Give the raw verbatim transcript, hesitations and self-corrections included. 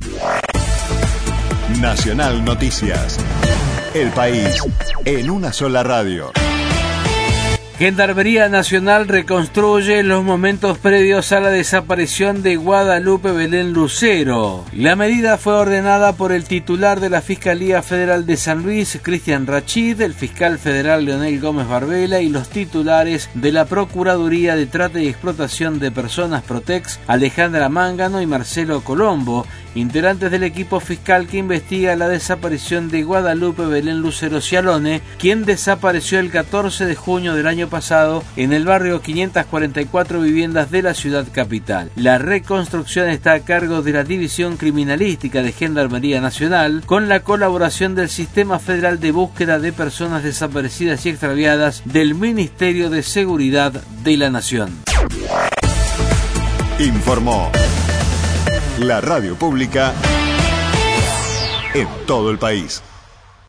Nacional Noticias. El país en una sola radio. Gendarmería Nacional reconstruye los momentos previos a la desaparición de Guadalupe Belén Lucero. La medida fue ordenada por el titular de la Fiscalía Federal de San Luis, Cristian Rachid, el fiscal federal Leonel Gómez Barbela y los titulares de la Procuraduría de Trata y Explotación de Personas Protex, Alejandra Mángano y Marcelo Colombo, integrantes del equipo fiscal que investiga la desaparición de Guadalupe Belén Lucero Cialone, quien desapareció el catorce de junio del año pasado en el barrio quinientas cuarenta y cuatro Viviendas de la ciudad capital. La reconstrucción está a cargo de la División Criminalística de Gendarmería Nacional, con la colaboración del Sistema Federal de Búsqueda de Personas Desaparecidas y Extraviadas del Ministerio de Seguridad de la Nación. Informó la radio pública en todo el país.